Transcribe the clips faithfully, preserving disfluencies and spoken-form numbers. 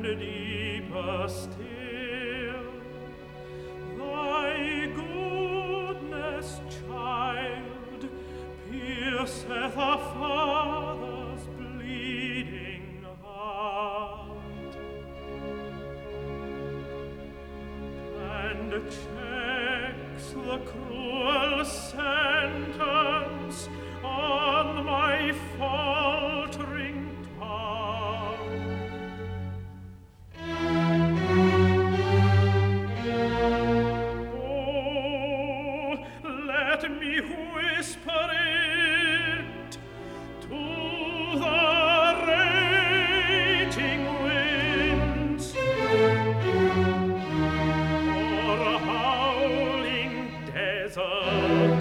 deeper still. Thy goodness, child, pierceth a father's bleeding heart, and checks the cruel sentence on my faltering tongue. Oh, let me whisper it to the raging winds, or a howling desert.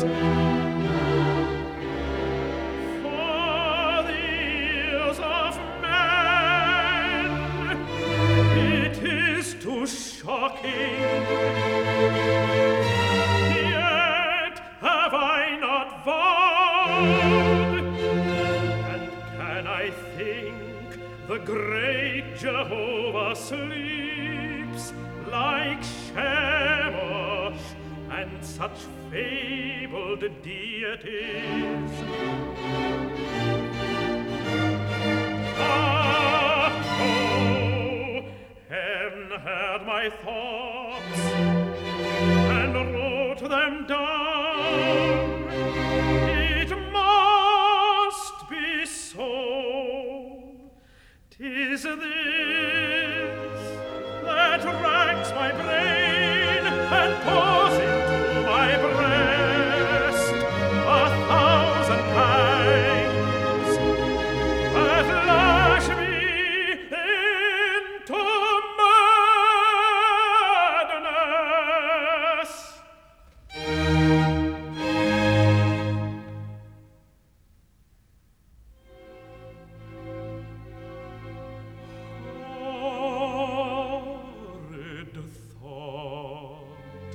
For the ears of man it is too shocking. Yet have I not vowed, and can I think the great Jehovah sleeps like Chemosh and such fabled deities? Ah, oh, heaven heard my thoughts and wrote them down. It must be so. 'Tis this that racks my brain and pours into my breast a thousand pangs that lash me into madness. Horrid thought,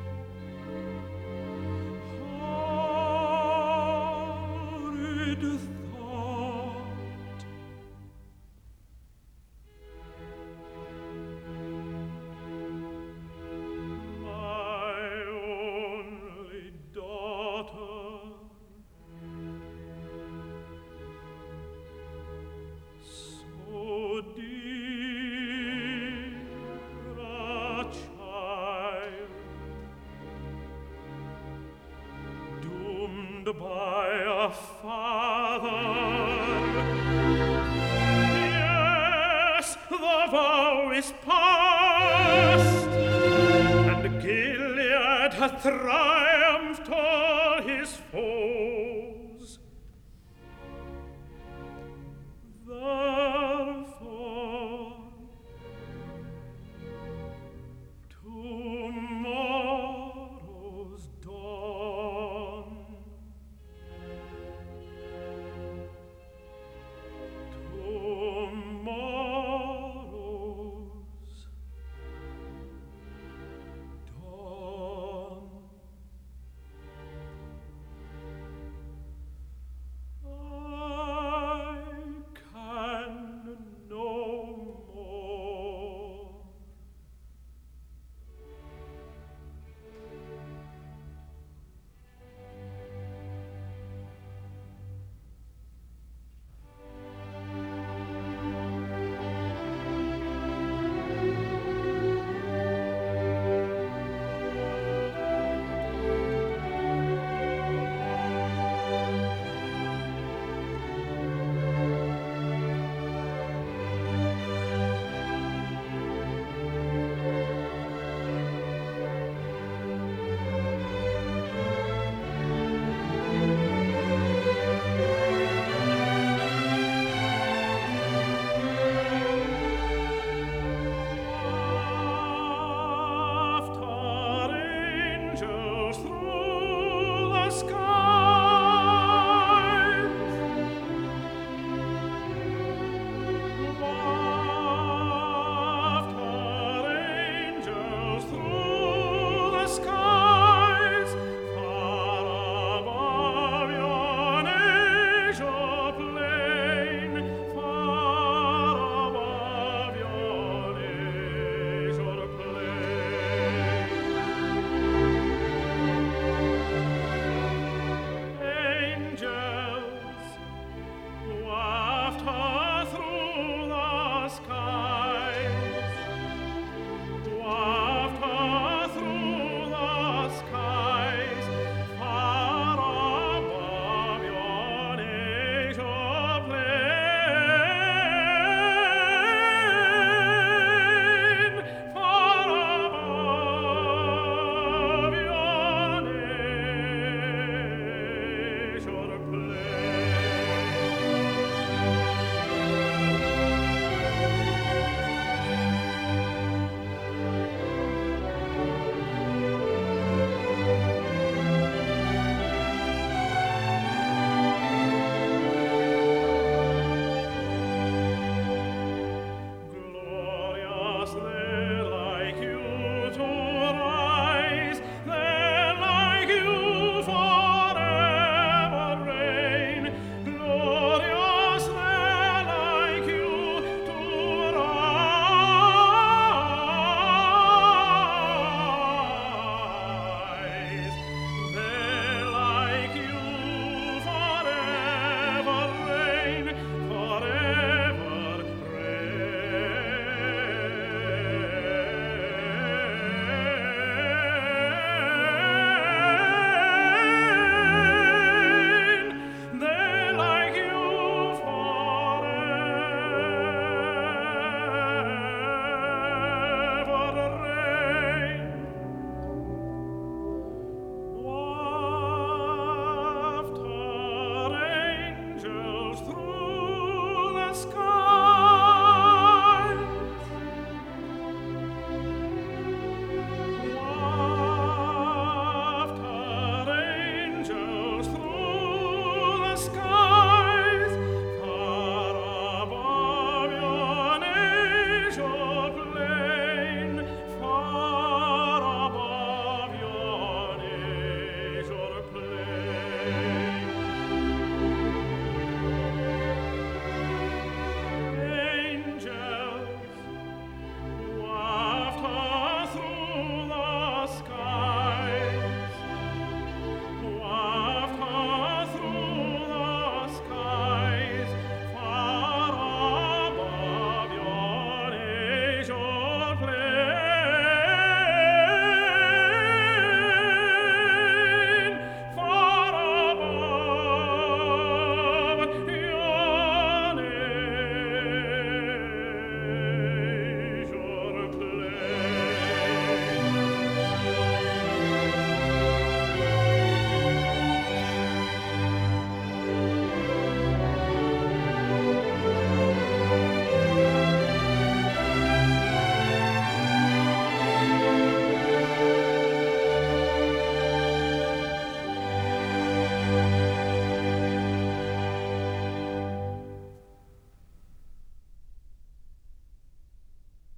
horrid thought. My only daughter, so dear a child, doomed by a father. Yes, the vow is past, and Gilead hath triumphed o'er his foe.